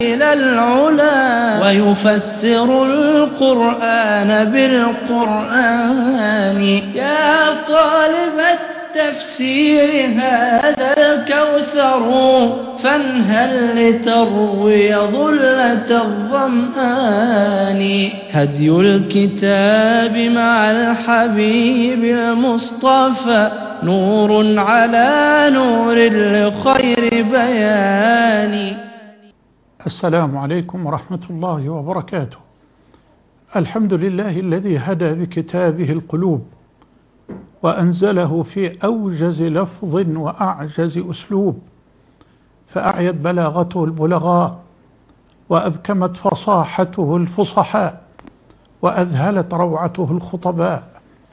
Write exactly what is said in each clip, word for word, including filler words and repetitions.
إلى العلا ويفسر القرآن بالقرآن. يا طالب التفسير هذا الكوثر فانهل لتروي ظلة الظمآن. هدي الكتاب مع الحبيب المصطفى نور على نور لخير بيان. السلام عليكم ورحمة الله وبركاته. الحمد لله الذي هدى بكتابه القلوب وأنزله في أوجز لفظ وأعجز أسلوب، فأعيت بلاغته البلغاء وأبكمت فصاحته الفصحاء وأذهلت روعته الخطباء،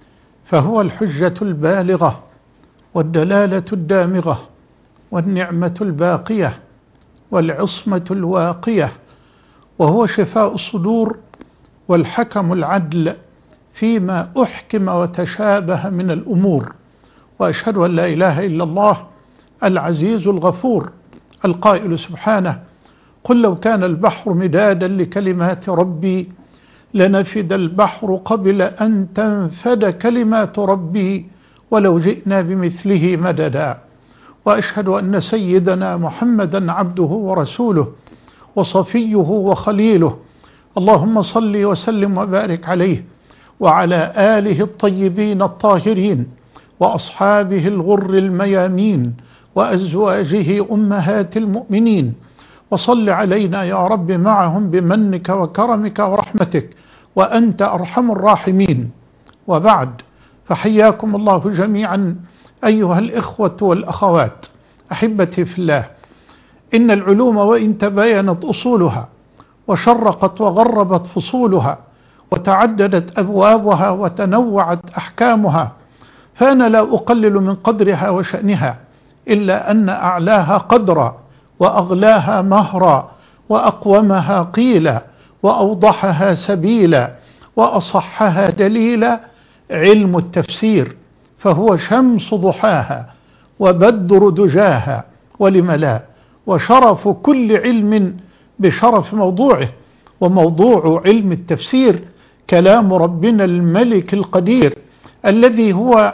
فهو الحجة البالغة والدلالة الدامغة والنعمة الباقية والعصمة الواقية، وهو شفاء الصدور والحكم العدل فيما أحكم وتشابه من الأمور. وأشهد أن لا إله إلا الله العزيز الغفور القائل سبحانه: قل لو كان البحر مدادا لكلمات ربي لنفد البحر قبل أن تنفد كلمات ربي ولو جئنا بمثله مددا. وأشهد أن سيدنا محمدا عبده ورسوله وصفيه وخليله، اللهم صل وسلم وبارك عليه وعلى آله الطيبين الطاهرين وأصحابه الغر الميامين وأزواجه أمهات المؤمنين، وصل علينا يا رب معهم بمنك وكرمك ورحمتك وأنت أرحم الراحمين. وبعد، فحياكم الله جميعا أيها الإخوة والأخوات أحبتي في الله. إن العلوم وإن تباينت أصولها وشرقت وغربت فصولها وتعددت أبوابها وتنوعت أحكامها، فأنا لا أقلل من قدرها وشأنها، إلا أن أعلاها قدرا وأغلاها مهرا وأقومها قيلا وأوضحها سبيلا وأصحها دليلا علم التفسير، فهو شمس ضحاها وبدر دجاها، ولم لا، وشرف كل علم بشرف موضوعه. وموضوع علم التفسير كلام ربنا الملك القدير الذي هو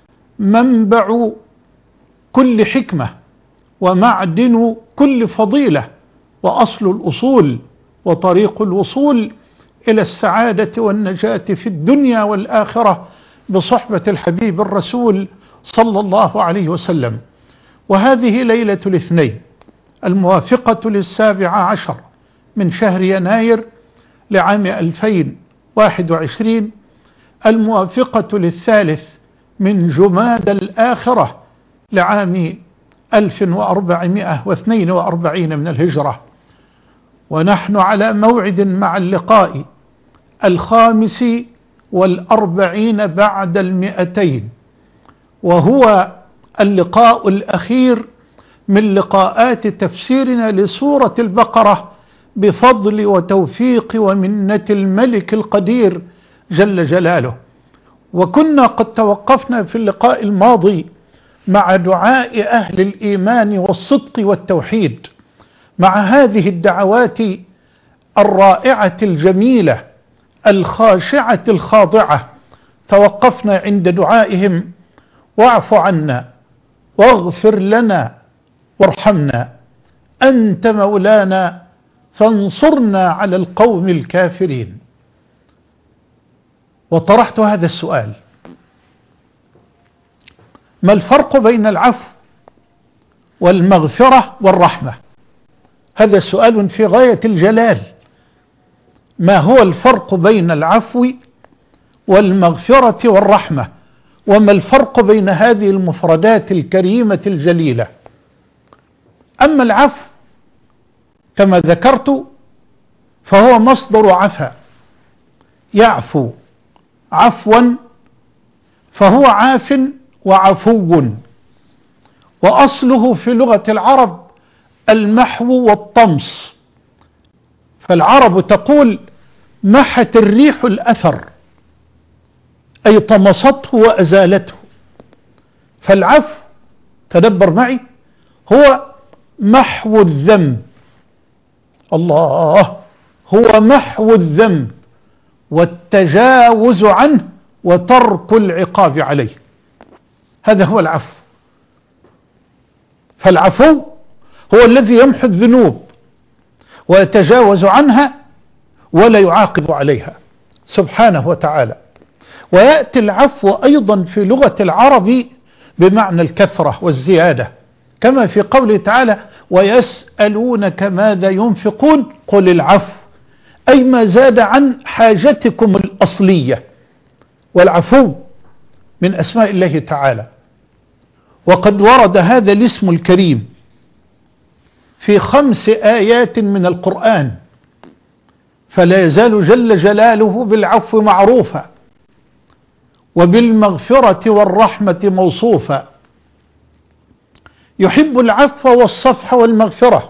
منبع كل حكمة ومعدن كل فضيلة وأصل الأصول وطريق الوصول إلى السعادة والنجاة في الدنيا والآخرة بصحبة الحبيب الرسول صلى الله عليه وسلم. وهذه ليلة الاثنين الموافقة للسابع عشر من شهر يناير لعام ألفين وواحد وعشرين، الموافقة للثالث من جماد الآخرة لعام ألف وأربعمائة واثنين وأربعين من الهجرة، ونحن على موعد مع اللقاء الخامس والأربعين بعد المئتين، وهو اللقاء الأخير من لقاءات تفسيرنا لسورة البقرة بفضل وتوفيق ومنة الملك القدير جل جلاله. وكنا قد توقفنا في اللقاء الماضي مع دعاء أهل الإيمان والصدق والتوحيد، مع هذه الدعوات الرائعة الجميلة الخاشعة الخاضعة. توقفنا عند دعائهم: واعف عنا واغفر لنا وارحمنا أنت مولانا فانصرنا على القوم الكافرين. وطرحت هذا السؤال: ما الفرق بين العفو والمغفرة والرحمة؟ هذا سؤال في غاية الجلال. ما هو الفرق بين العفو والمغفرة والرحمة؟ وما الفرق بين هذه المفردات الكريمة الجليلة؟ أما العفو كما ذكرت فهو مصدر عفا، يعفو عفوا، فهو عاف وعفو، وأصله في لغة العرب المحو والطمس. فالعرب تقول: محت الريح الأثر، أي طمسته وأزالته. فالعفو، تدبر معي، هو محو الذنب الله هو محو الذنب والتجاوز عنه وترك العقاب عليه، هذا هو العفو. فالعفو هو الذي يمحو الذنوب ويتجاوز عنها ولا يعاقب عليها سبحانه وتعالى. ويأتي العفو أيضا في لغة العرب بمعنى الكثرة والزيادة، كما في قوله تعالى ويسألونك ماذا ينفقون قل العفو، أي ما زاد عن حاجتكم الأصلية. والعفو من أسماء الله تعالى، وقد ورد هذا الاسم الكريم في خمس آيات من القرآن، فلا يزال جل جلاله بالعفو معروفا وبالمغفرة والرحمة موصوفا. يحب العفو والصفح والمغفرة،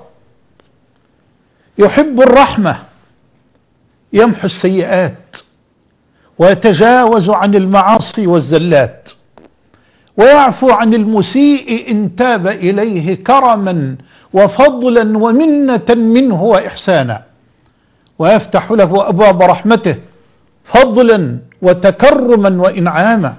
يحب الرحمة يمحو السيئات ويتجاوز عن المعاصي والزلات، ويعفو عن المسيء إن تاب إليه كرما وفضلا ومنة منه وإحسانا، ويفتح له أبواب رحمته فضلا وتكرما وإنعاما.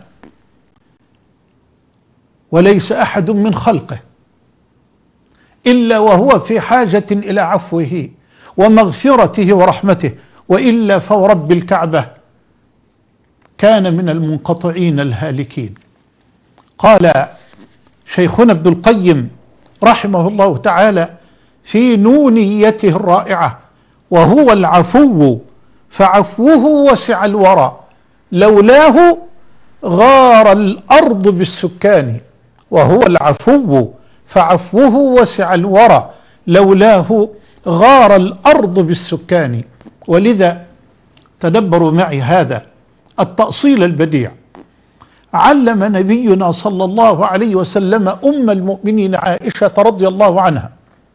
وليس أحد من خلقه إلا وهو في حاجة إلى عفوه ومغفرته ورحمته، وإلا فورب الكعبة كان من المنقطعين الهالكين. قال شيخنا ابن القيم رحمه الله تعالى في نونيته الرائعة وهو العفو فعفوه وسع الورى لولاه غار الأرض بالسكان. وهو العفو فعفوه وسع الورى لولاه غار الأرض بالسكان. ولذا تدبروا معي هذا التأصيل البديع. علم نبينا صلى الله عليه وسلم أم المؤمنين عائشة رضي الله عنها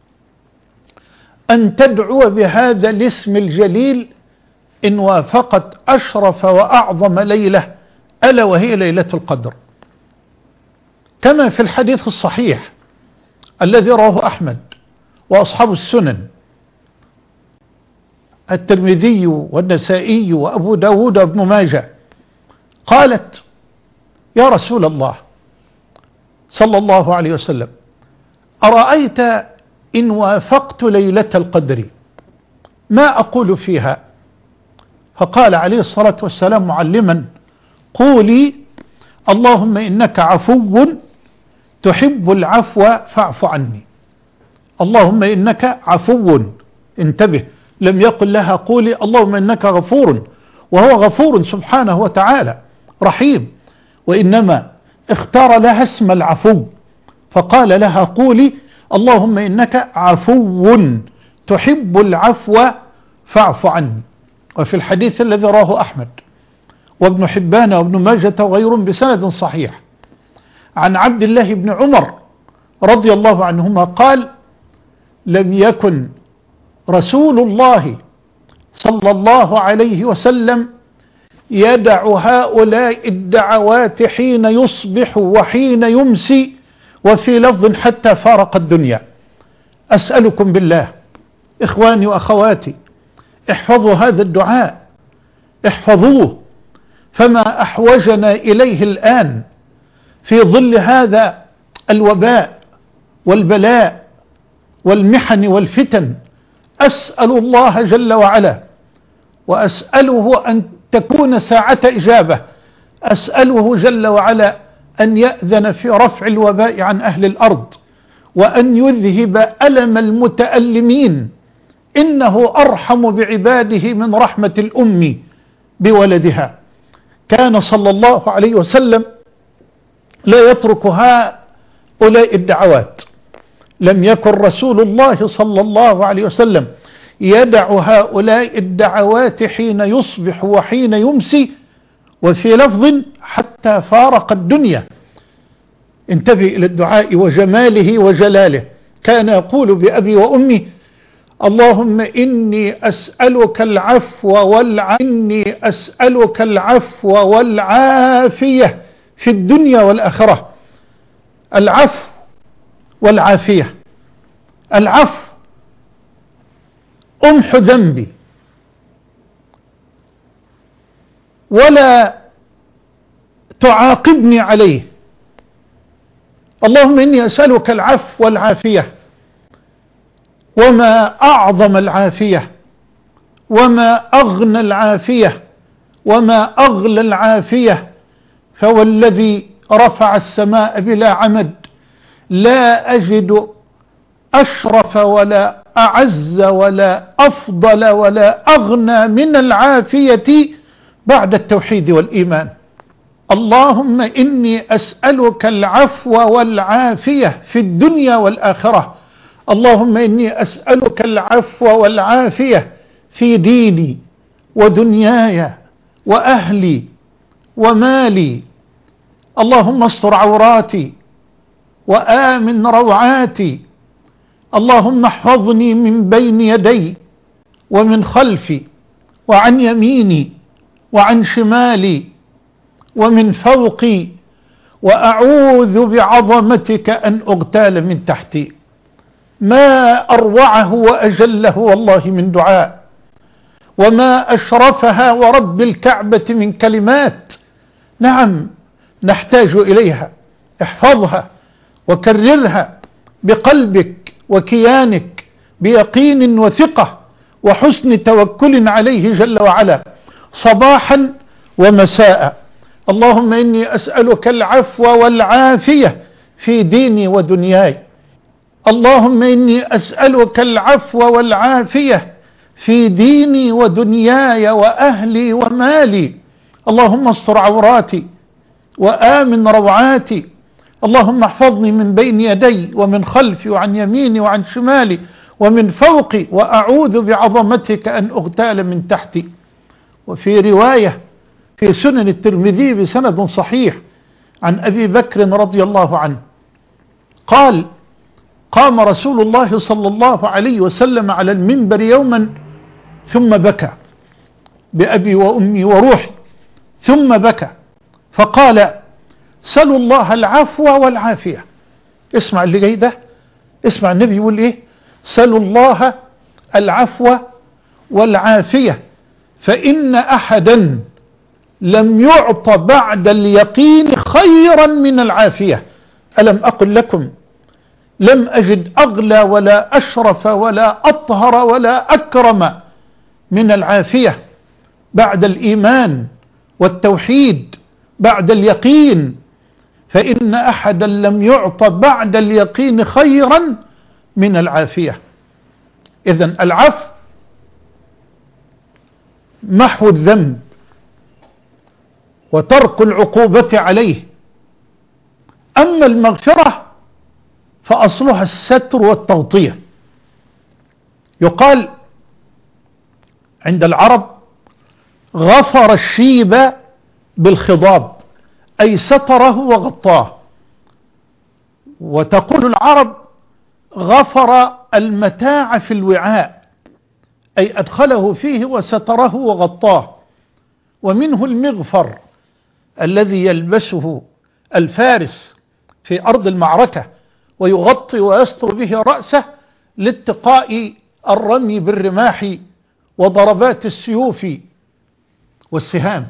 أن تدعو بهذا الاسم الجليل إن وافقت أشرف وأعظم ليلة ألا وهي ليلة القدر، كما في الحديث الصحيح الذي رواه أحمد وأصحاب السنن الترمذي والنسائي وأبو داود وابن ماجه. قالت يا رسول الله صلى الله عليه وسلم أرأيت إن وافقت ليلة القدر ما أقول فيها؟ فقال عليه الصلاة والسلام معلما قولي اللهم إنك عفو تحب العفو فاعف عني. اللهم إنك عفو، انتبه، لم يقل لها قولي اللهم إنك غفور، وهو غفور سبحانه وتعالى رحيم، وإنما اختار لها اسم العفو فقال لها قولي اللهم إنك عفو تحب العفو فاعف عني. وفي الحديث الذي رواه أحمد وابن حبان وابن ماجة وغيرهم بسند صحيح عن عبد الله بن عمر رضي الله عنهما قال لم يكن رسول الله صلى الله عليه وسلم يدع هؤلاء الدعوات حين يصبح وحين يمسي، وفي لفظ حتى فارق الدنيا. أسألكم بالله إخواني وأخواتي احفظوا هذا الدعاء، احفظوه، فما أحوجنا إليه الآن في ظل هذا الوباء والبلاء والمحن والفتن. أسأل الله جل وعلا وأسأله أن تكون ساعة إجابة، أسأله جل وعلا أن يأذن في رفع الوباء عن أهل الأرض وأن يذهب ألم المتألمين، إنه أرحم بعباده من رحمة الأم بولدها. كان صلى الله عليه وسلم لا يترك هؤلاء الدعوات، لم يكن رسول الله صلى الله عليه وسلم يدع هؤلاء الدعوات حين يصبح وحين يمسي، وفي لفظ حتى فارق الدنيا. انتبه إلى الدعاء وجماله وجلاله. كان يقول بأبي وأمي اللهم إني أسألك العفو والع... إني أسألك العفو والعافية في الدنيا والآخرة. العفو والعافية، العفو أمح ذنبي ولا تعاقبني عليه. اللهم إني أسألك العفو والعافية، وما أعظم العافية، وما أغنى العافية، وما أغلى العافية، فوالذي رفع السماء بلا عمد لا أجد أشرف ولا أعز ولا أفضل ولا أغنى من العافية بعد التوحيد والإيمان. اللهم إني أسألك العفو والعافية في الدنيا والآخرة. اللهم إني أسألك العفو والعافية في ديني ودنياي وأهلي ومالي. اللهم استر عوراتي وآمن روعاتي. اللهم احفظني من بين يدي ومن خلفي وعن يميني وعن شمالي ومن فوقي، وأعوذ بعظمتك أن أغتال من تحتي. ما أروعه وأجله والله من دعاء، وما أشرفها ورب الكعبة من كلمات. نعم نحتاج إليها. احفظها وكررها بقلبك وكيانك بيقين وثقة وحسن توكل عليه جل وعلا صباحا ومساء. اللهم إني أسألك العفو والعافية في ديني ودنياي. اللهم إني أسألك العفو والعافية في ديني ودنياي وأهلي ومالي. اللهم استر عوراتي وآمن روعاتي. اللهم احفظني من بين يدي ومن خلفي وعن يميني وعن شمالي ومن فوقي، وأعوذ بعظمتك أن أغتال من تحتي. وفي رواية في سنن الترمذي بسند صحيح عن أبي بكر رضي الله عنه قال: قام رسول الله صلى الله عليه وسلم على المنبر يوما ثم بكى بأبي وأمي وروحي، ثم بكى فقال: سلوا الله العفو والعافية. اسمع اللي جاي ده، اسمع النبي يقول ايه: سلوا الله العفو والعافية فإن أحدا لم يعط بعد اليقين خيرا من العافية. ألم أقل لكم لم أجد أغلى ولا أشرف ولا أطهر ولا أكرم من العافية بعد الإيمان والتوحيد، بعد اليقين. فإن أحدا لم يعط بعد اليقين خيرا من العافية. إذن العفو محو الذنب وترك العقوبة عليه. أما المغفرة فأصلها الستر والتغطية. يقال عند العرب: غفر الشيب بالخضاب، أي ستره وغطاه. وتقول العرب: غفر المتاع في الوعاء، أي أدخله فيه وستره وغطاه. ومنه المغفر الذي يلبسه الفارس في أرض المعركة ويغطي ويستر به رأسه لاتقاء الرمي بالرماح وضربات السيوف والسهام.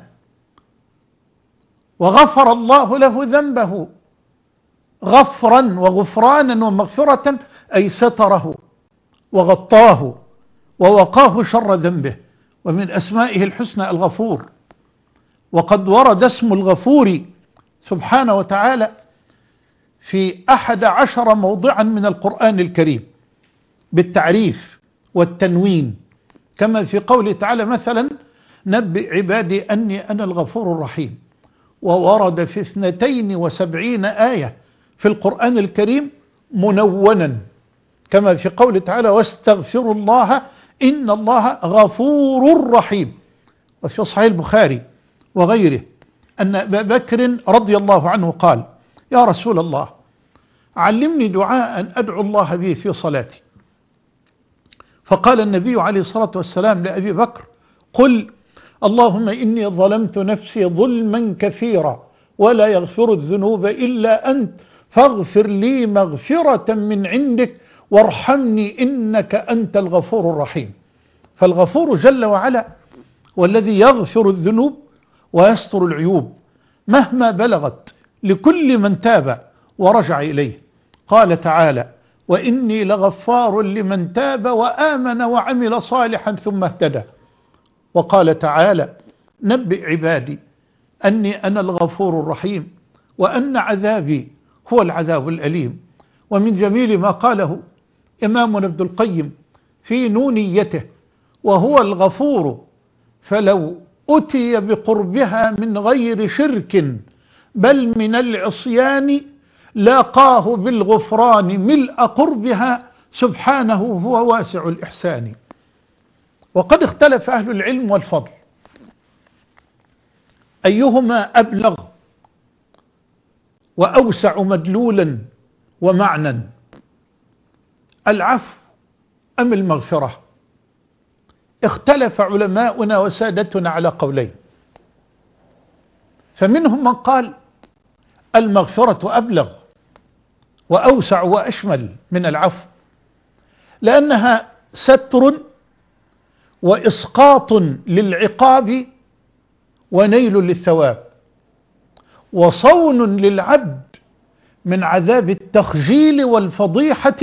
وغفر الله له ذنبه غفرا وغفرانا ومغفرة، أي ستره وغطاه ووقاه شر ذنبه. ومن أسمائه الحسنى الغفور. وقد ورد اسم الغفور سبحانه وتعالى في أحد عشر موضعا من القرآن الكريم بالتعريف والتنوين، كما في قوله تعالى مثلا: نبئ عبادي أني أنا الغفور الرحيم. وورد في اثنتين وسبعين آية في القرآن الكريم منونا، كما في قوله تعالى: واستغفروا الله إن الله غفور رحيم. وفي صحيح البخاري وغيره أن أبا بكر رضي الله عنه قال: يا رسول الله، علمني دعاء أدعو الله به في صلاتي. فقال النبي عليه الصلاة والسلام لأبي بكر: قل اللهم إني ظلمت نفسي ظلما كثيرا ولا يغفر الذنوب إلا أنت فاغفر لي مغفرة من عندك وارحمني إنك أنت الغفور الرحيم. فالغفور جل وعلا والذي يغفر الذنوب ويستر العيوب مهما بلغت لكل من تاب ورجع إليه. قال تعالى: وإني لغفار لمن تاب وآمن وعمل صالحا ثم اهتدى. وقال تعالى: نبئ عبادي أني أنا الغفور الرحيم وأن عذابي هو العذاب الأليم. ومن جميل ما قاله إمامنا ابن القيم في نونيته: وهو الغفور فلو أتي بقربها من غير شرك بل من العصيان لاقاه بالغفران ملء قربها سبحانه هو واسع الإحسان. وقد اختلف أهل العلم والفضل أيهما أبلغ وأوسع مدلولا ومعنى، العفو أم المغفرة؟ اختلف علماؤنا وسادتنا على قولين، فمنهم من قال المغفرة أبلغ وأوسع وأشمل من العفو، لأنها ستر وإسقاط للعقاب ونيل للثواب وصون للعبد من عذاب التخجيل والفضيحة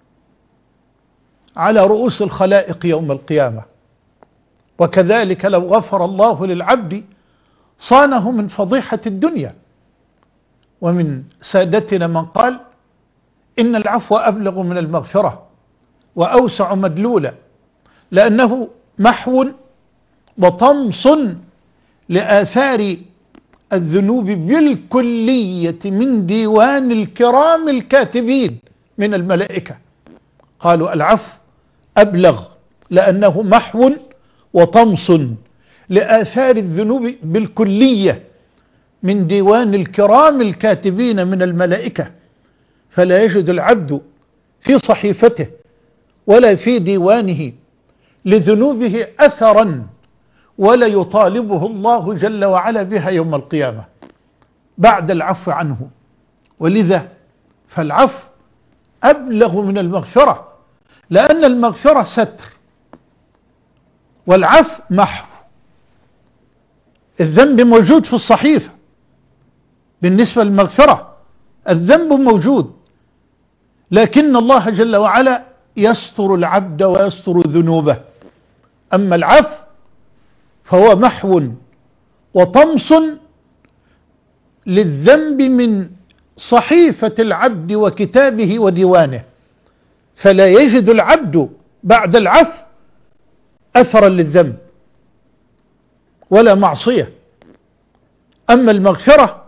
على رؤوس الخلائق يوم القيامة. وكذلك لو غفر الله للعبد صانه من فضيحة الدنيا. ومن سادتنا من قال إن العفو أبلغ من المغفرة وأوسع مدلولا، لأنه محو وطمس لآثار الذنوب بالكلية من ديوان الكرام الكاتبين من الملائكة. قالوا العفو أبلغ لأنه محو وطمس لآثار الذنوب بالكلية من ديوان الكرام الكاتبين من الملائكة، فلا يجد العبد في صحيفته ولا في ديوانه لذنوبه أثرا ولا يطالبه الله جل وعلا بها يوم القيامة بعد العفو عنه. ولذا فالعفو أبلغ من المغفرة، لأن المغفرة ستر والعفو محو. الذنب موجود في الصحيفة، بالنسبة للمغفرة الذنب موجود، لكن الله جل وعلا يستر العبد ويستر ذنوبه. أما العفو فهو محو وطمس للذنب من صحيفة العبد وكتابه وديوانه، فلا يجد العبد بعد العفو أثرا للذنب ولا معصية. أما المغفرة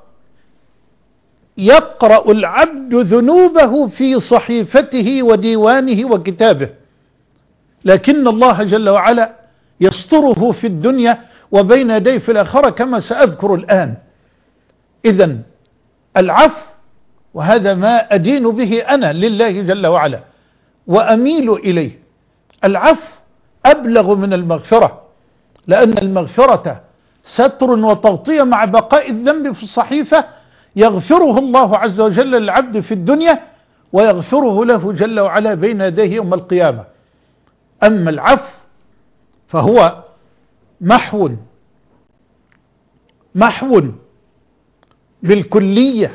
يقرأ العبد ذنوبه في صحيفته وديوانه وكتابه، لكن الله جل وعلا يستره في الدنيا وبين يديه في الآخرة كما سأذكر الآن. إذن العفو، وهذا ما أدين به أنا لله جل وعلا وأميل إليه، العفو أبلغ من المغفرة، لأن المغفرة ستر وتغطية مع بقاء الذنب في الصحيفة يغفره الله عز وجل للعبد في الدنيا ويغفره له جل وعلا بين يديه يوم القيامة. أما العفو فهو محو محو بالكلية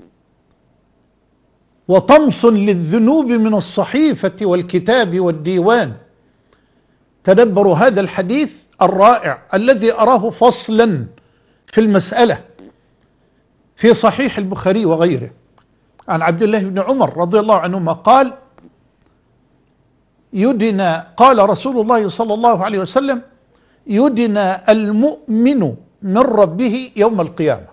وطمس للذنوب من الصحيفة والكتاب والديوان. تدبروا هذا الحديث الرائع الذي أراه فصلا في المسألة في صحيح البخاري وغيره، عن عبد الله بن عمر رضي الله عنهما قال: يدنى قال رسول الله صلى الله عليه وسلم: يدنى المؤمن من ربه يوم القيامة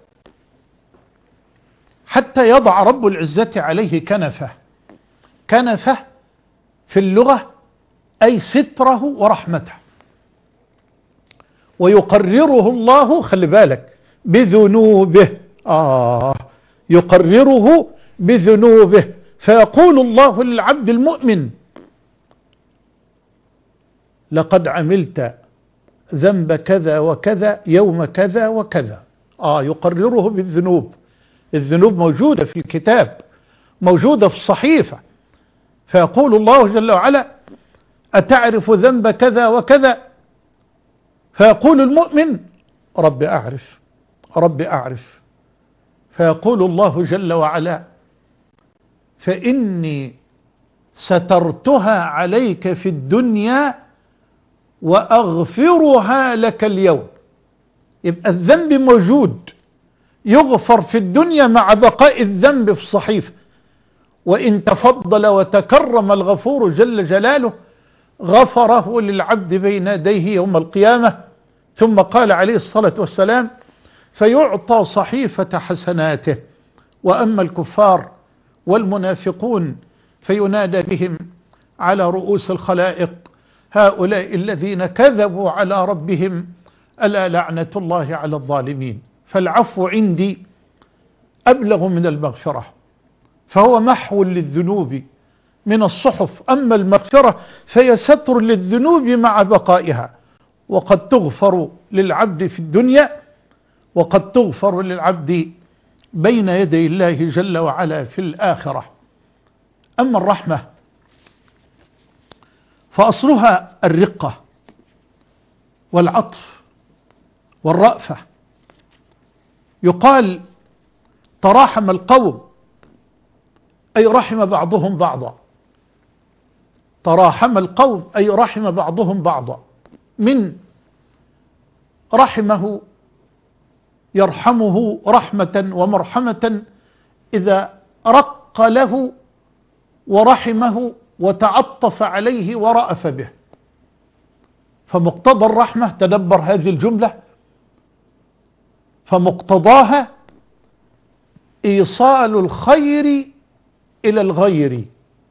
حتى يضع رب العزة عليه كنفه. كنفه في اللغة أي ستره ورحمته، ويقرره الله، خلي بالك، بذنوبه. آه يقرره بذنوبه، فيقول الله للعبد المؤمن: لقد عملت ذنب كذا وكذا يوم كذا وكذا. آه يقرره بالذنوب. الذنوب موجودة في الكتاب، موجودة في الصحيفة، فيقول الله جل وعلا: أتعرف ذنب كذا وكذا؟ فيقول المؤمن رب أعرف رب أعرف. فيقول الله جل وعلا فإني سترتها عليك في الدنيا وأغفرها لك اليوم. يبقى الذنب موجود، يغفر في الدنيا مع بقاء الذنب في الصحيفة. وإن تفضل وتكرم الغفور جل جلاله غفره للعبد بين يديه يوم القيامة. ثم قال عليه الصلاة والسلام فيعطى صحيفة حسناته. وأما الكفار والمنافقون فينادى بهم على رؤوس الخلائق هؤلاء الذين كذبوا على ربهم ألا لعنة الله على الظالمين. فالعفو عندي أبلغ من المغفرة، فهو محو للذنوب من الصحف. أما المغفرة فهي ستر للذنوب مع بقائها، وقد تغفر للعبد في الدنيا وقد تغفر للعبد بين يدي الله جل وعلا في الآخرة. أما الرحمة فأصلها الرقة والعطف والرأفة. يقال تراحم القوم أي رحم بعضهم بعضا. تراحم القوم أي رحم بعضهم بعضا. من رحمه يرحمه رحمة ومرحمة إذا رق له ورحمه وتعطف عليه ورأف به. فمقتضى الرحمة، تدبر هذه الجملة، فمقتضاها إيصال الخير إلى الغير.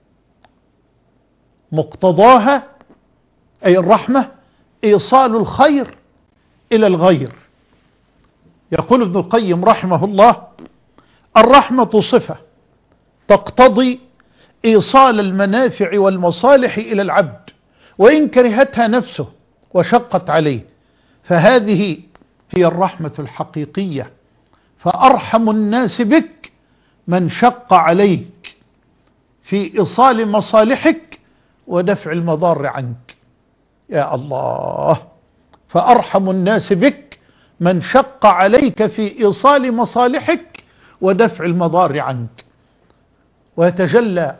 مقتضاها أي الرحمة إيصال الخير إلى الغير. يقول ابن القيم رحمه الله الرحمة صفة تقتضي إيصال المنافع والمصالح إلى العبد وإن كرهتها نفسه وشقت عليه، فهذه هي الرحمة الحقيقية. فأرحم الناس بك من شق عليك في إيصال مصالحك ودفع المضار عنك. يا الله، فأرحم الناس بك من شق عليك في إيصال مصالحك ودفع المضار عنك. ويتجلى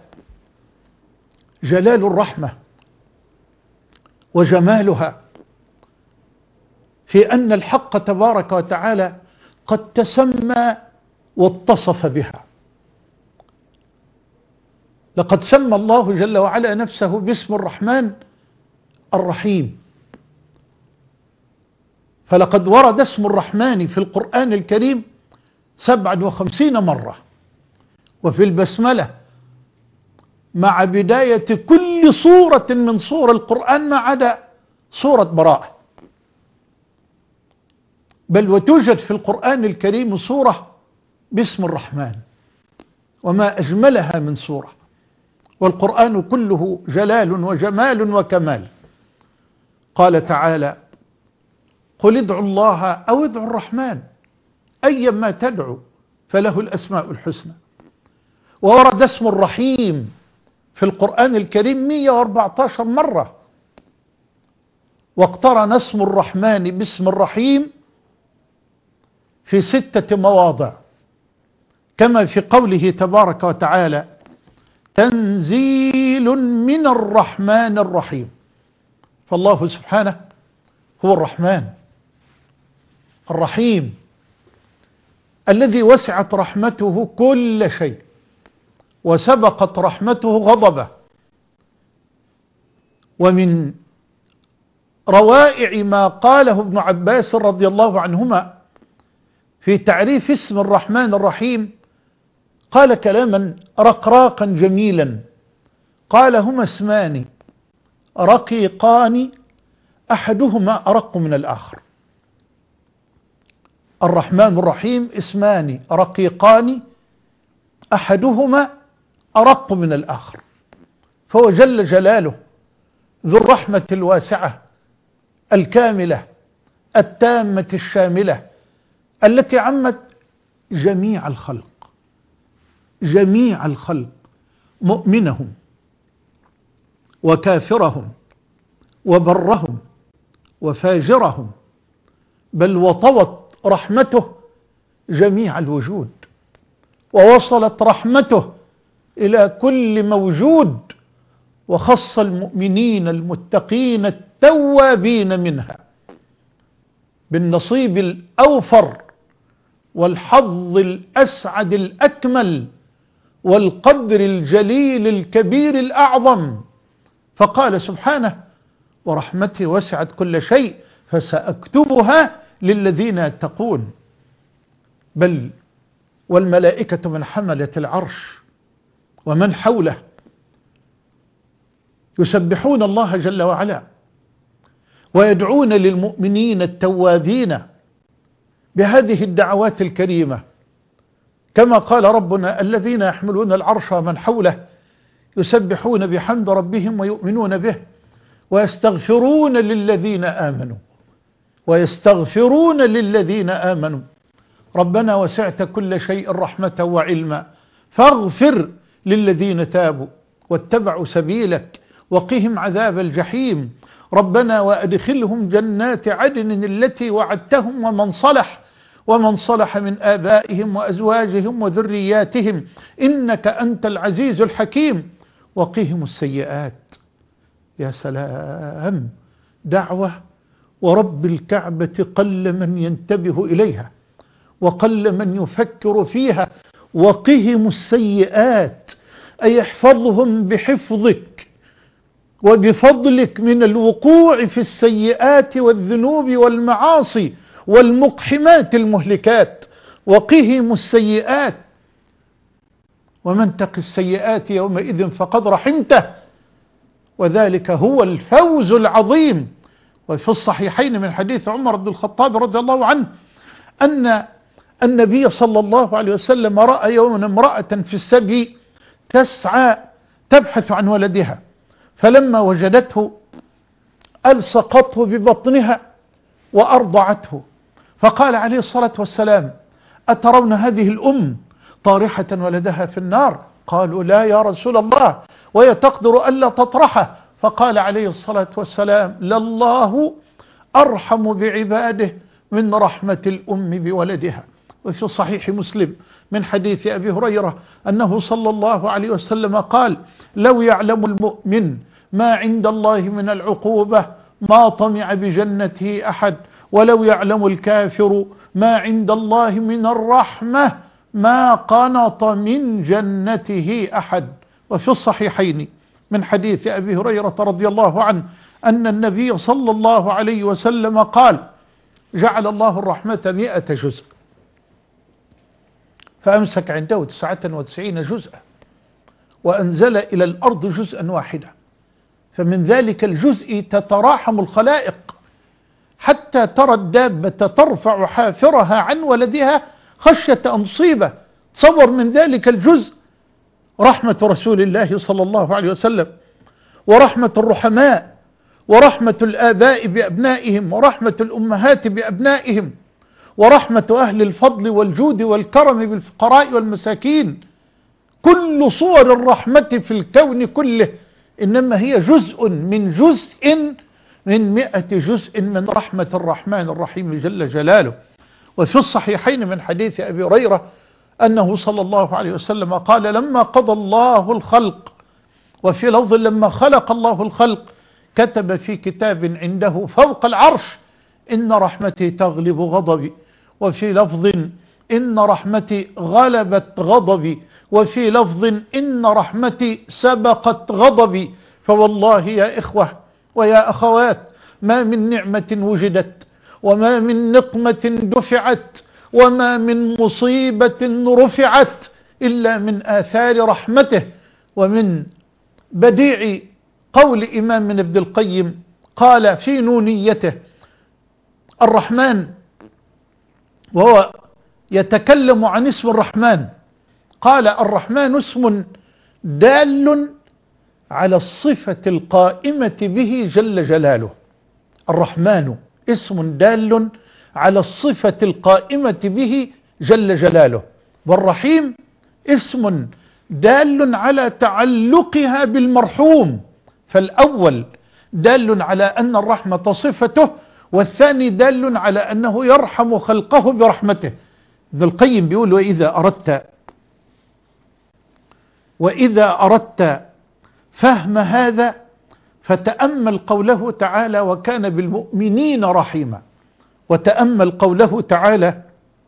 جلال الرحمة وجمالها في أن الحق تبارك وتعالى قد تسمى واتصف بها. لقد سمى الله جل وعلا نفسه باسم الرحمن الرحيم. فلقد ورد اسم الرحمن في القرآن الكريم سبعا وخمسين مرة، وفي البسملة مع بداية كل سورة من سور القرآن ما عدا سورة براءة. بل وتوجد في القرآن الكريم سورة باسم الرحمن، وما أجملها من سورة. والقرآن كله جلال وجمال وكمال. قال تعالى قل ادعوا الله أو ادعوا الرحمن أيما تدعو فله الأسماء الحسنى. وورد اسم الرحيم في القرآن الكريم مئة وأربعة عشر مرة، واقترن اسم الرحمن باسم الرحيم في ستة مواضع، كما في قوله تبارك وتعالى تنزيل من الرحمن الرحيم. فالله سبحانه هو الرحمن الرحيم الذي وسعت رحمته كل شيء وسبقت رحمته غضبه. ومن روائع ما قاله ابن عباس رضي الله عنهما في تعريف اسم الرحمن الرحيم، قال كلاما رقراقا جميلا، قال هما اسمان رقيقان أحدهما أرق من الآخر. الرحمن الرحيم اسمان رقيقان أحدهما أرق من الآخر. فهو جل جلاله ذو الرحمة الواسعة الكاملة التامة الشاملة التي عمت جميع الخلق جميع الخلق مؤمنهم وكافرهم وبرهم وفاجرهم، بل وطوت رحمته جميع الوجود، ووصلت رحمته إلى كل موجود، وخص المؤمنين المتقين التوابين منها بالنصيب الأوفر والحظ الأسعد الأكمل والقدر الجليل الكبير الأعظم. فقال سبحانه: ورحمتي وسعت كل شيء فسأكتبها للذين يتقون. بل والملائكة من حملة العرش ومن حوله يسبحون الله جل وعلا ويدعون للمؤمنين التوابين بهذه الدعوات الكريمة، كما قال ربنا: الذين يحملون العرش ومن حوله يسبحون بحمد ربهم ويؤمنون به ويستغفرون للذين آمنوا ويستغفرون للذين آمنوا ربنا وسعت كل شيء رحمة وعلما فاغفر للذين تابوا واتبعوا سبيلك وقهم عذاب الجحيم ربنا وأدخلهم جنات عدن التي وعدتهم ومن صلح ومن صلح من آبائهم وأزواجهم وذرياتهم إنك أنت العزيز الحكيم وقهم السيئات. يا سلام، دعوة ورب الكعبة قل من ينتبه إليها وقل من يفكر فيها. وقهم السيئات أي احفظهم بحفظك وبفضلك من الوقوع في السيئات والذنوب والمعاصي والمقحمات المهلكات. وقهم السيئات، ومن تق السيئات يومئذ فقد رحمته وذلك هو الفوز العظيم. وفي الصحيحين من حديث عمر بن الخطاب رضي الله عنه أن النبي صلى الله عليه وسلم رأى يوما امرأة في السبي تسعى تبحث عن ولدها، فلما وجدته ألصقته ببطنها وأرضعته، فقال عليه الصلاة والسلام: أترون هذه الأم طارحة ولدها في النار؟ قالوا: لا يا رسول الله، وهي تقدر ألا تطرحه. فقال عليه الصلاة والسلام: لله أرحم بعباده من رحمة الأم بولدها. وفي صحيح مسلم من حديث أبي هريرة أنه صلى الله عليه وسلم قال: لو يعلم المؤمن ما عند الله من العقوبة ما طمع بجنته أحد، ولو يعلم الكافر ما عند الله من الرحمة ما قنط من جنته أحد. وفي الصحيحين من حديث أبي هريرة رضي الله عنه أن النبي صلى الله عليه وسلم قال: جعل الله الرحمة مئة جزء فأمسك عنده تسعة وتسعين جزءا وأنزل إلى الأرض جزءا واحدا، فمن ذلك الجزء تتراحم الخلائق حتى ترى الدابة ترفع حافرها عن ولدها خشية أن تصيبه. تصور من ذلك الجزء رحمة رسول الله صلى الله عليه وسلم، ورحمة الرحماء، ورحمة الآباء بأبنائهم، ورحمة الأمهات بأبنائهم، ورحمة أهل الفضل والجود والكرم بالفقراء والمساكين. كل صور الرحمة في الكون كله إنما هي جزء من جزء من مئة جزء من رحمة الرحمن الرحيم جل جلاله. وفي الصحيحين من حديث أبي هريرة أنه صلى الله عليه وسلم قال: لما قضى الله الخلق، وفي لفظ لما خلق الله الخلق، كتب في كتاب عنده فوق العرش: إن رحمتي تغلب غضبي، وفي لفظ: إن رحمتي غلبت غضبي، وفي لفظ: إن رحمتي سبقت غضبي. فوالله يا إخوة ويا أخوات، ما من نعمة وجدت، وما من نقمة دفعت، وما من مصيبة رفعت إلا من آثار رحمته. ومن بديع قول إمام من ابن القيم قال في نونيته الرحمن وهو يتكلم عن اسم الرحمن، قال: الرحمن اسم دال على الصفة القائمة به جل جلاله. الرحمن اسم دال على الصفة القائمة به جل جلاله، والرحيم اسم دال على تعلقها بالمرحوم. فالأول دال على أن الرحمة صفته، والثاني دال على أنه يرحم خلقه برحمته. ابن القيم بيقول: وإذا أردت وإذا أردت فهم هذا فتأمل قوله تعالى: وكان بالمؤمنين رحيما. وتأمل قوله تعالى: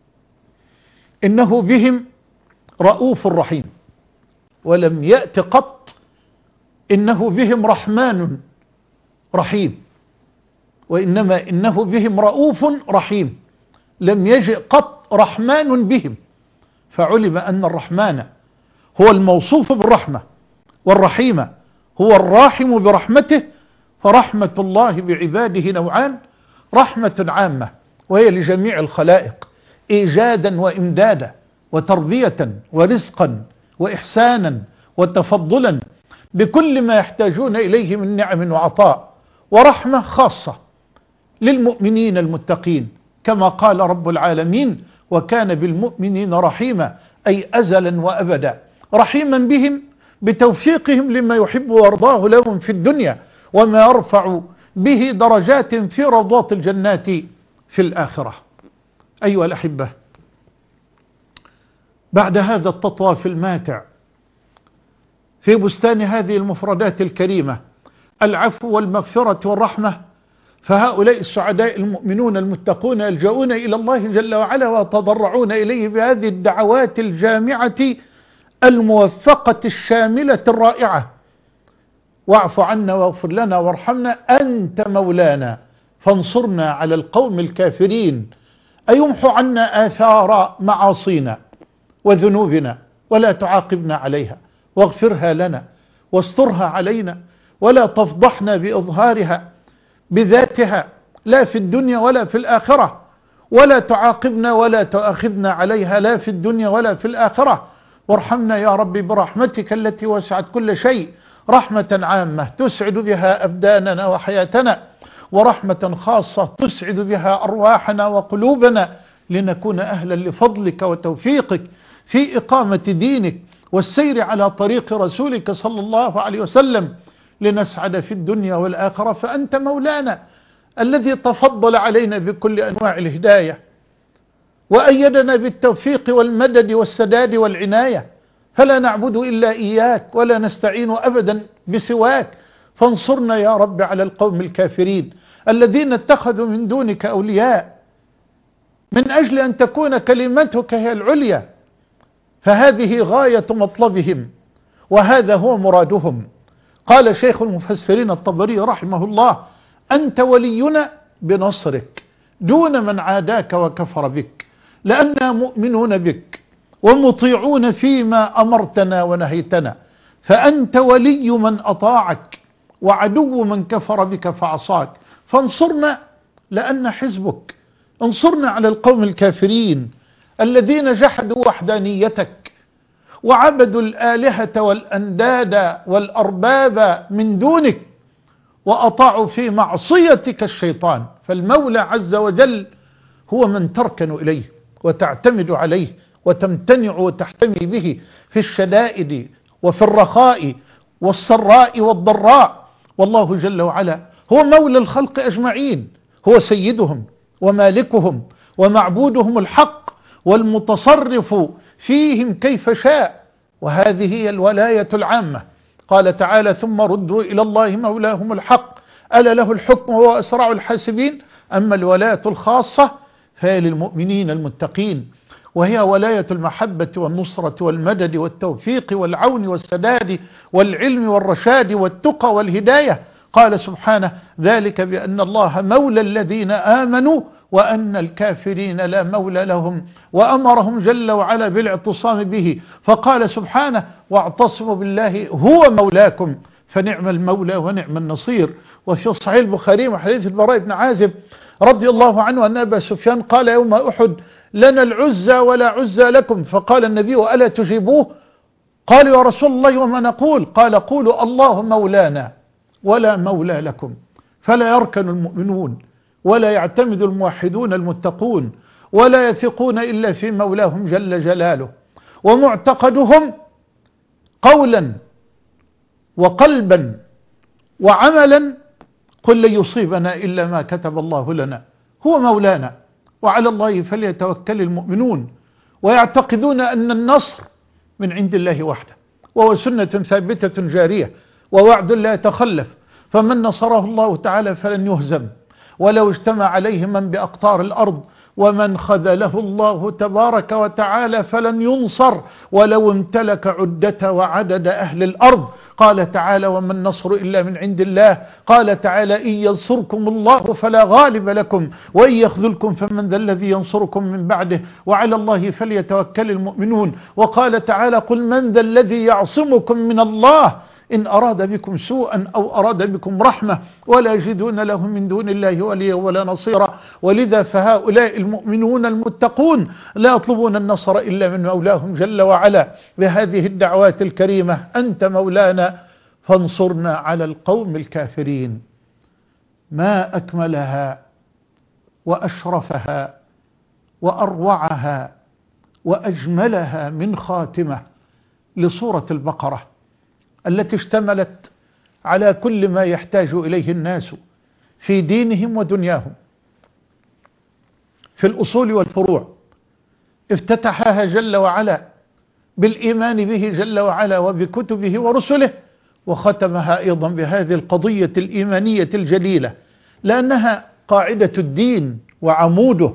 إنه بهم رؤوف رحيم. ولم يأت قط إنه بهم رحمن رحيم، وإنما إنه بهم رؤوف رحيم. لم يجئ قط رحمن بهم، فعلم أن الرحمن هو الموصوف بالرحمة، والرحيم هو الراحم برحمته. فرحمة الله بعباده نوعان: رحمة عامة وهي لجميع الخلائق إيجادا وإمدادا وتربية ورزقا وإحسانا وتفضلا بكل ما يحتاجون إليه من نعم وعطاء، ورحمة خاصة للمؤمنين المتقين، كما قال رب العالمين: وكان بالمؤمنين رحيما، أي أزلا وأبدا، رحيما بهم بتوفيقهم لما يحب ويرضاه لهم في الدنيا، وما يرفع به درجات في روضات الجنات في الآخرة. أيها الأحبة، بعد هذا التطواف الماتع في بستان هذه المفردات الكريمة، العفو والمغفرة والرحمة، فهؤلاء السعداء المؤمنون المتقون يلجؤون إلى الله جل وعلا ويتضرعون إليه بهذه الدعوات الجامعة الموفقة الشاملة الرائعة: واعف عنا واغفر لنا وارحمنا أنت مولانا فانصرنا على القوم الكافرين. أيمحو عنا آثار معاصينا وذنوبنا ولا تعاقبنا عليها، واغفرها لنا واسترها علينا، ولا تفضحنا بإظهارها بذاتها لا في الدنيا ولا في الآخرة، ولا تعاقبنا ولا تؤاخذنا عليها لا في الدنيا ولا في الآخرة. وارحمنا يا رب برحمتك التي وسعت كل شيء، رحمة عامة تسعد بها أبداننا وحياتنا، ورحمة خاصة تسعد بها أرواحنا وقلوبنا، لنكون أهلا لفضلك وتوفيقك في إقامة دينك والسير على طريق رسولك صلى الله عليه وسلم، لنسعد في الدنيا والآخرة. فأنت مولانا الذي تفضل علينا بكل أنواع الهداية، وأيدنا بالتوفيق والمدد والسداد والعناية، فلا نعبد إلا إياك ولا نستعين أبدا بسواك. فانصرنا يا رب على القوم الكافرين الذين اتخذوا من دونك أولياء من أجل أن تكون كلمتك هي العليا، فهذه غاية مطلبهم وهذا هو مرادهم. قال شيخ المفسرين الطبري رحمه الله: أنت ولينا بنصرك دون من عاداك وكفر بك، لأننا مؤمنون بك ومطيعون فيما أمرتنا ونهيتنا، فأنت ولي من أطاعك وعدو من كفر بك فعصاك. فانصرنا لأن حزبك، انصرنا على القوم الكافرين الذين جحدوا وحدانيتك وعبدوا الآلهة والأنداد والأرباب من دونك، وأطاعوا في معصيتك الشيطان. فالمولى عز وجل هو من تركن إليه وتعتمد عليه وتمتنع وتحتمي به في الشدائد وفي الرخاء والسراء والضراء. والله جل وعلا هو مولى الخلق أجمعين، هو سيدهم ومالكهم ومعبودهم الحق والمتصرف فيهم كيف شاء، وهذه هي الولاية العامة. قال تعالى: ثم ردوا إلى الله مولاهم الحق ألا له الحكم وهو أسرع الحاسبين. أما الولاية الخاصة فهي للمؤمنين المتقين، وهي ولاية المحبة والنصرة والمدد والتوفيق والعون والسداد والعلم والرشاد والتقى والهداية. قال سبحانه: ذلك بأن الله مولى الذين آمنوا وأن الكافرين لا مولى لهم. وأمرهم جل وعلا بالاعتصام به، فقال سبحانه: واعتصموا بالله هو مولاكم فنعم المولى ونعم النصير. وفي صحيح البخاري وحديث البراء بن عازب رضي الله عنه أن أبا سفيان قال يوم أحد: لنا العزى ولا عزى لكم. فقال النبي: ألا تجيبوه؟ قالوا: يا رسول الله وما نقول؟ قال: قولوا الله مولانا ولا مولى لكم. فلا يركن المؤمنون ولا يعتمد الموحدون المتقون ولا يثقون إلا في مولاهم جل جلاله، ومعتقدهم قولا وقلبا وعملا قل لن يصيبنا إلا ما كتب الله لنا، هو مولانا، وعلى الله فليتوكل المؤمنون، ويعتقدون أن النصر من عند الله وحده، وهو سنة ثابتة جارية ووعد لا يتخلف، فمن نصره الله تعالى فلن يهزم، ولو اجتمع عليه من بأقطار الأرض، ومن خذله الله تبارك وتعالى فلن ينصر ولو امتلك عدة وعدد أهل الأرض. قال تعالى: وما النصر إلا من عند الله. قال تعالى: إن ينصركم الله فلا غالب لكم وإن يخذلكم فمن ذا الذي ينصركم من بعده وعلى الله فليتوكل المؤمنون. وقال تعالى: قل من ذا الذي يعصمكم من الله إن أراد بكم سوءا أو أراد بكم رحمة ولا يجدون له من دون الله وليا ولا نصيرا. ولذا فهؤلاء المؤمنون المتقون لا يطلبون النصر إلا من مولاهم جل وعلا بهذه الدعوات الكريمة: أنت مولانا فانصرنا على القوم الكافرين. ما أكملها وأشرفها وأروعها وأجملها من خاتمة لسورة البقرة التي اشتملت على كل ما يحتاج إليه الناس في دينهم ودنياهم في الأصول والفروع. افتتحها جل وعلا بالإيمان به جل وعلا وبكتبه ورسله، وختمها أيضا بهذه القضية الإيمانية الجليلة، لأنها قاعدة الدين وعموده.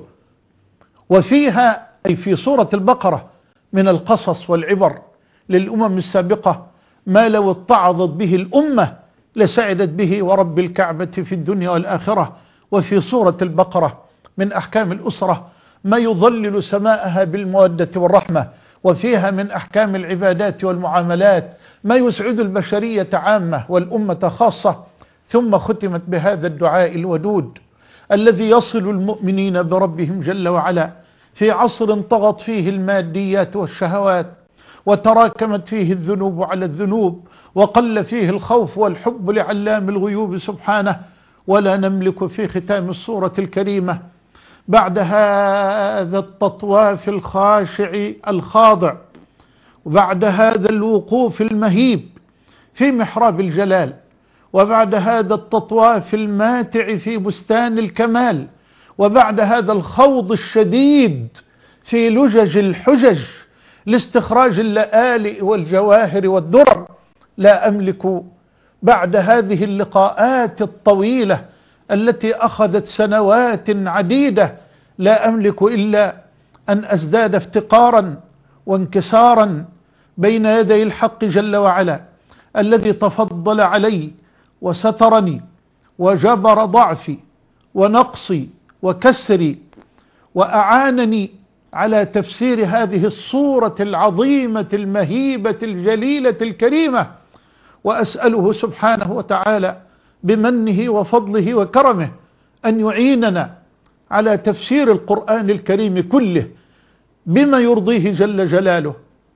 وفيها أي في سورة البقرة من القصص والعبر للأمم السابقة ما لو اتعظت به الأمة لسعدت به ورب الكعبة في الدنيا والآخرة. وفي سورة البقرة من أحكام الأسرة ما يظلل سماءها بالمودة والرحمة، وفيها من أحكام العبادات والمعاملات ما يسعد البشرية عامة والأمة خاصة. ثم ختمت بهذا الدعاء الودود الذي يصل المؤمنين بربهم جل وعلا في عصر طغت فيه الماديات والشهوات، وتراكمت فيه الذنوب على الذنوب، وقل فيه الخوف والحب لعلام الغيوب سبحانه. ولا نملك في ختام السورة الكريمة بعد هذا التطواف الخاشع الخاضع، وبعد هذا الوقوف المهيب في محراب الجلال، وبعد هذا التطواف الماتع في بستان الكمال، وبعد هذا الخوض الشديد في لجج الحجج لاستخراج اللآلئ والجواهر والدرر، لا أملك بعد هذه اللقاءات الطويلة التي أخذت سنوات عديدة، لا أملك إلا أن أزداد افتقارا وانكسارا بين يدي الحق جل وعلا الذي تفضل علي وسترني وجبر ضعفي ونقصي وكسري، وأعانني على تفسير هذه الصورة العظيمة المهيبة الجليلة الكريمة. وأسأله سبحانه وتعالى بمنه وفضله وكرمه أن يعيننا على تفسير القرآن الكريم كله بما يرضيه جل جلاله.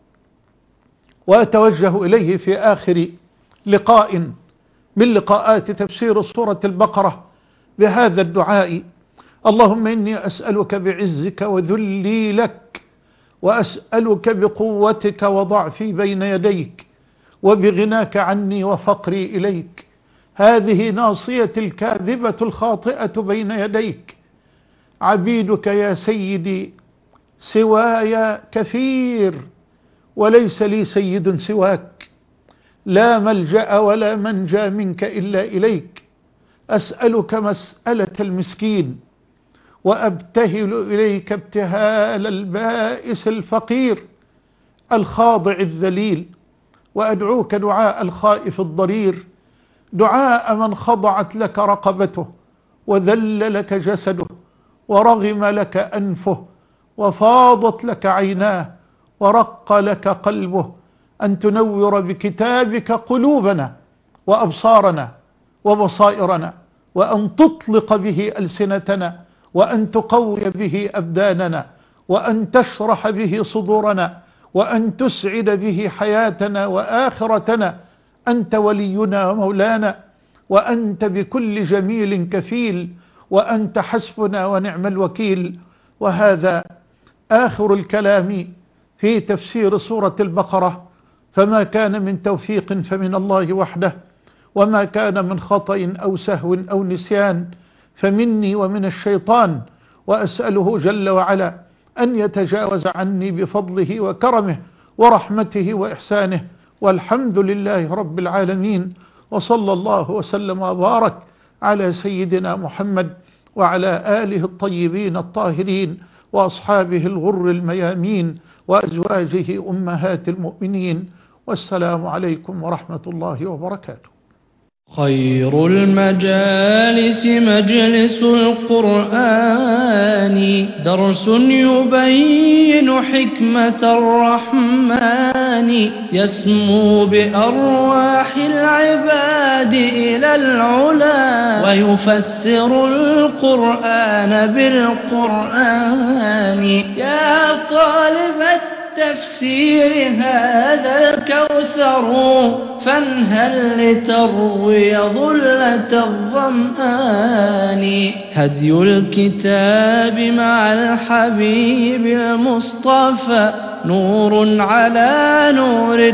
وأتوجه إليه في آخر لقاء من لقاءات تفسير سورة البقرة بهذا الدعاء: اللهم إني أسألك بعزك وذلي لك، وأسألك بقوتك وضعفي بين يديك، وبغناك عني وفقري إليك، هذه ناصيتي الكاذبة الخاطئة بين يديك، عبيدك يا سيدي، سواي كثير وليس لي سيد سواك، لا ملجأ ولا منجى منك إلا إليك، أسألك مسألة المسكين وأبتهل إليك ابتهال البائس الفقير الخاضع الذليل، وأدعوك دعاء الخائف الضرير، دعاء من خضعت لك رقبته وذل لك جسده ورغم لك أنفه وفاضت لك عيناه ورق لك قلبه، أن تنور بكتابك قلوبنا وأبصارنا وبصائرنا، وأن تطلق به ألسنتنا، وأن تقوي به أبداننا، وأن تشرح به صدورنا، وأن تسعد به حياتنا وآخرتنا. أنت ولينا ومولانا، وأنت بكل جميل كفيل، وأنت حسبنا ونعم الوكيل. وهذا آخر الكلام في تفسير سورة البقرة، فما كان من توفيق فمن الله وحده، وما كان من خطأ أو سهو أو نسيان فمني ومن الشيطان، وأسأله جل وعلا أن يتجاوز عني بفضله وكرمه ورحمته وإحسانه، والحمد لله رب العالمين. وصلى الله وسلم وبارك على سيدنا محمد وعلى آله الطيبين الطاهرين وأصحابه الغر الميامين وأزواجه أمهات المؤمنين، والسلام عليكم ورحمة الله وبركاته. خير المجالس مجلس القرآن، درس يبين حكمة الرحمن، يسمو بأرواح العباد إلى العلا، ويفسر القرآن بالقرآن. يا طالب التفسير هذا الكوثر، فانهل لتروي ظلة الظمآن. هدي الكتاب مع الحبيب المصطفى، نور على نور.